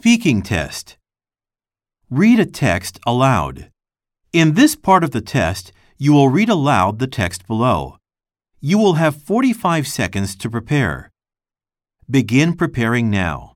Speaking test. Read a text aloud. In this part of the test, you will read aloud the text below. You will have 45 seconds to prepare. Begin preparing now.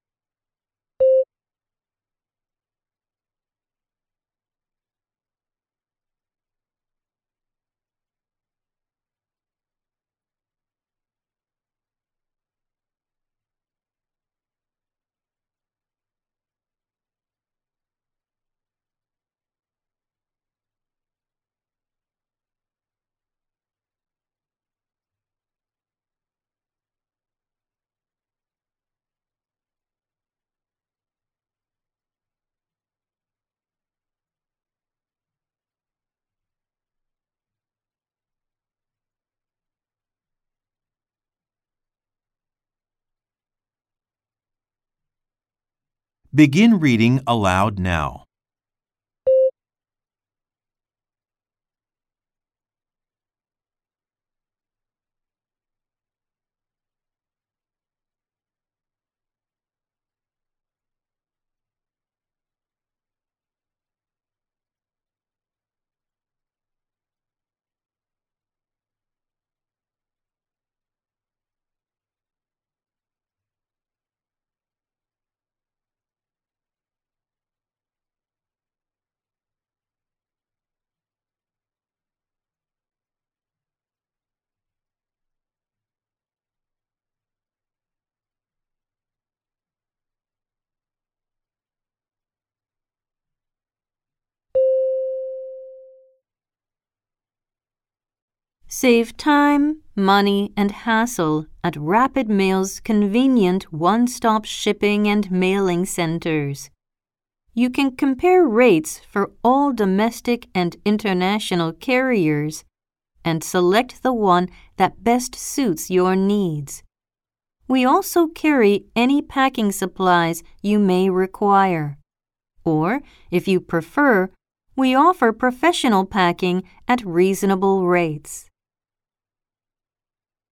Begin reading aloud now. Save time, money, and hassle at Rapid Mail's convenient one-stop shipping and mailing centers. You can compare rates for all domestic and international carriers and select the one that best suits your needs. We also carry any packing supplies you may require. Or, if you prefer, we offer professional packing at reasonable rates.